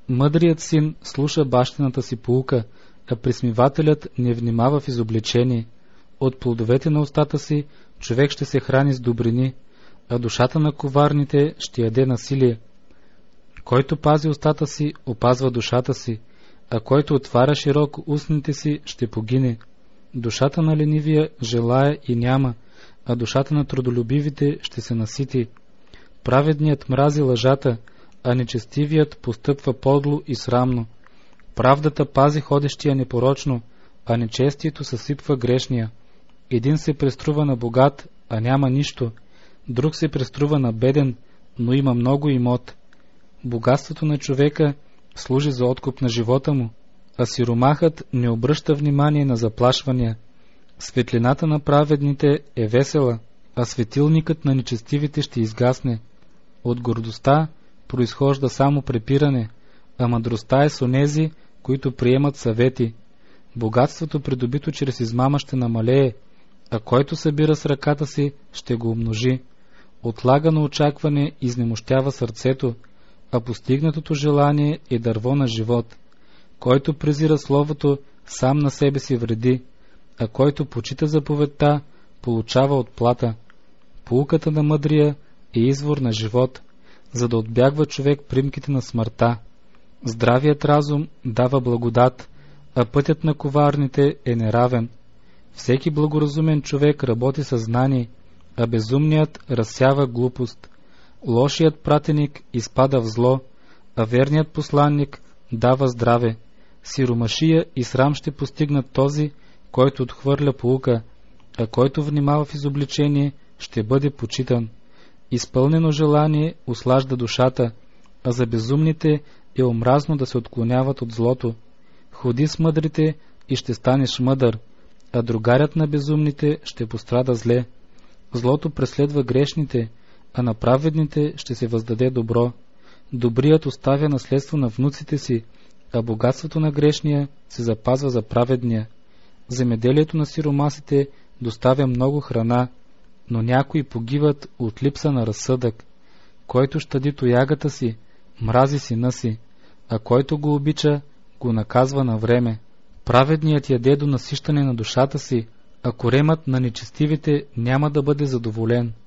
Мъдрият син слуша бащината си поука, а присмивателят не внимава в изобличение. От плодовете на устата си човек ще се храни с добрини, а душата на коварните ще яде насилие. Който пази устата си, опазва душата си, а който отваря широко устните си, ще погине. Душата на ленивия желая и няма, а душата на трудолюбивите ще се насити. Праведният мрази лъжата, а нечестивият постъпва подло и срамно. Правдата пази ходещия непорочно, а нечестието съсипва грешния. Един се преструва на богат, а няма нищо, друг се преструва на беден, но има много имот. Богатството на човека служи за откуп на живота му, а сиромахът не обръща внимание на заплашвания. Светлината на праведните е весела, а светилникът на нечестивите ще изгасне. От гордостта произхожда само препиране, а мъдростта е с онези, които приемат съвети. Богатството, придобито чрез измама, ще намалее, а който събира с ръката си, ще го умножи. Отлагано очакване изнемощява сърцето, а постигнатото желание е дърво на живот. Който презира словото, сам на себе си вреди, а който почита заповедта, получава отплата. Поуката на мъдрия е извор на живот, за да отбягва човек примките на смъртта. Здравият разум дава благодат, а пътят на коварните е неравен. Всеки благоразумен човек работи със знание, а безумният разсява глупост. Лошият пратеник изпада в зло, а верният посланник дава здраве. Сиромашия и срам ще постигнат този, който отхвърля поука, а който внимава в изобличение, ще бъде почитан. Изпълнено желание услажда душата, а за безумните е омразно да се отклоняват от злото. Ходи с мъдрите и ще станеш мъдър, а другарят на безумните ще пострада зле. Злото преследва грешните, а на праведните ще се въздаде добро. Добрият оставя наследство на внуците си, а богатството на грешния се запазва за праведния. Земеделието на сиромасите доставя много храна, но някои погиват от липса на разсъдък. Който щади тоягата си, мрази сина си, а който го обича, го наказва на време. Праведният яде до насищане на душата си, а коремът на нечестивите няма да бъде задоволен.